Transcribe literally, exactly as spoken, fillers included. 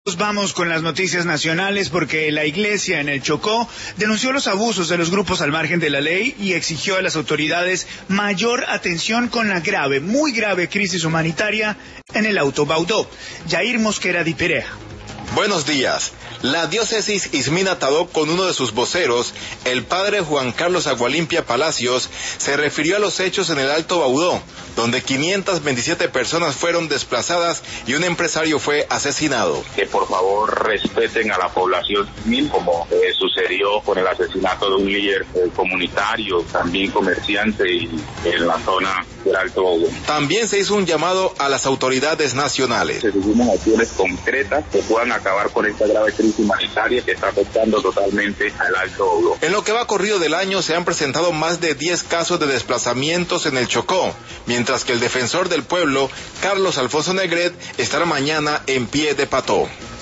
Vamos con las noticias nacionales porque la iglesia en el Chocó denunció los abusos de los grupos al margen de la ley y exigió a las autoridades mayor atención con la grave, muy grave crisis humanitaria en el Alto Baudó. Jair Mosquera Di Perea. Buenos días. La diócesis Ismina Tadó, con uno de sus voceros, el padre Juan Carlos Agualimpia Palacios, se refirió a los hechos en el Alto Baudó, donde quinientas veintisiete personas fueron desplazadas y un empresario fue asesinado. Que por favor respeten a la población civil, como eh, sucedió con el asesinato de un líder eh, comunitario, también comerciante, y, en la zona del Alto Baudó. También se hizo un llamado a las autoridades nacionales. Se exigimos acciones concretas que puedan acabar con esta grave crisis humanitaria que está afectando totalmente al Alto Baudó. En lo que va corrido del año se han presentado más de diez casos de desplazamientos en el Chocó, mientras que el defensor del pueblo, Carlos Alfonso Negret, estará mañana en Pie de Pato.